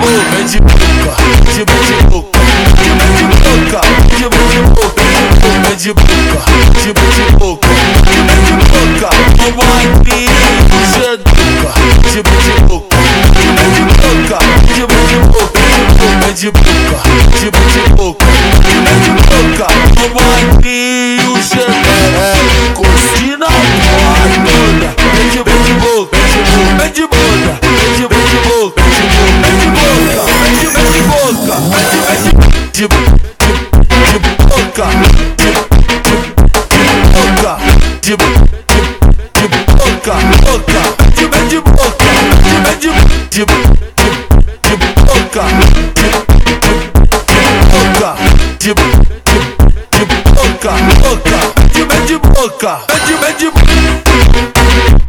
de boca, de boca, de boca, de boca, de boca, de boca, de boca, mamãe, você boca, de boca, de boca, de boca, de boca, de boca, mamãe, você cocina toda, de boca, de boca, de boca, de boca, de boca, de boca, de boca, de boca, de boca, de boca, de boca, de boca, de boca.